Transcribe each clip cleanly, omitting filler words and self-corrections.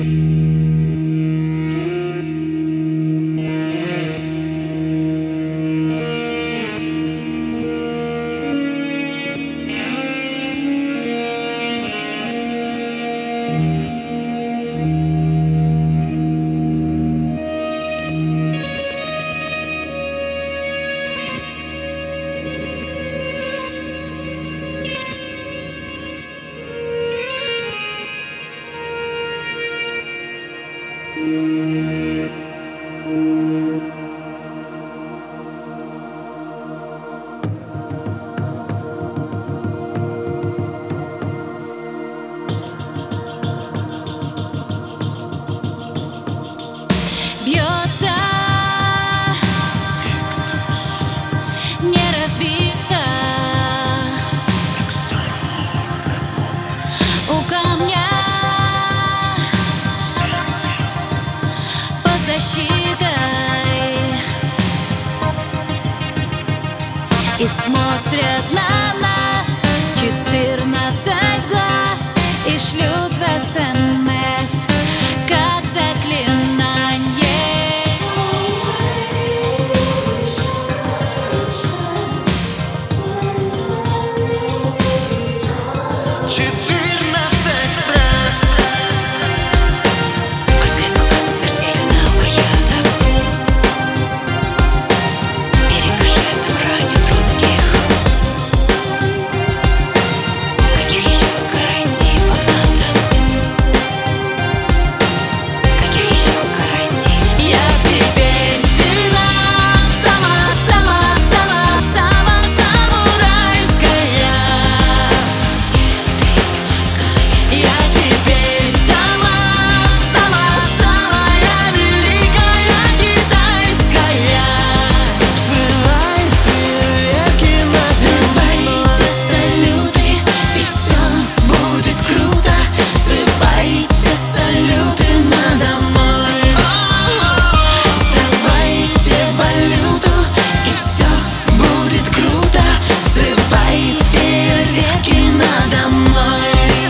Бьется, не разбито у камня под защитой, и смотрят на нас 14 глаз и шлют в СМС как заклинание. 14 фраз. Воскреснут от смертельного яда. Перекажет бранью других. Каких еще гарантиев надо? Каких еще гарантиев? Я тебе истина, сама самурайская. Я тебе самая великая китайская. Взрываем фейерверки на Взрывайте салюты, и все будет круто. Взрывайте салюты надо мной. Сдавайте валюту, и все будет круто. Взрывай фейерверки надо мной.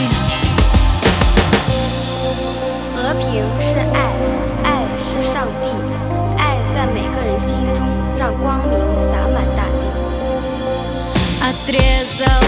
和平是爱，爱是上帝，爱在每个人心中，让光明洒满大地。 Отрезал